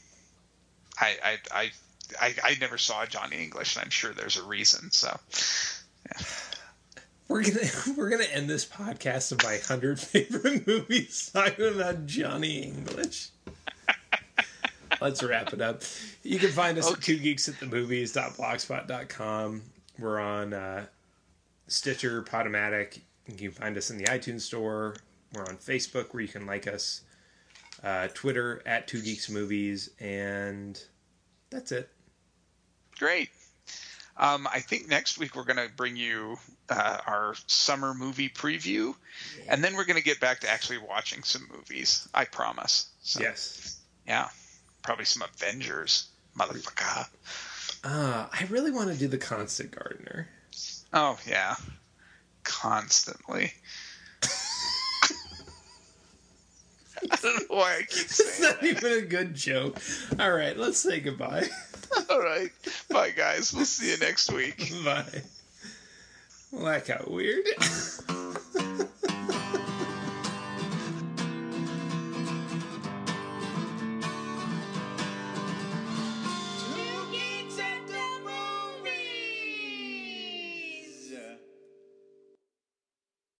S1: I never saw Johnny English, and I'm sure there's a reason. So yeah.
S2: We're gonna end this podcast of my 100 favorite movies talking about Johnny English. Let's wrap it up. You can find us at twogeeksatthemovies.blogspot.com. We're on Stitcher, Podomatic. You can find us in the iTunes Store. We're on Facebook, where you can like us. Twitter at twogeeksmovies, and that's it.
S1: Great. I think next week we're going to bring you our summer movie preview, and then we're going to get back to actually watching some movies. I promise. So,
S2: yes.
S1: Yeah. Probably some Avengers, motherfucker.
S2: I really want to do The Constant Gardener.
S1: Oh, yeah. Constantly. I don't know why I keep saying
S2: It's not even a good joke. All right, let's say goodbye.
S1: All right. Bye, guys. We'll see you next week.
S2: Bye. Well, that got weird.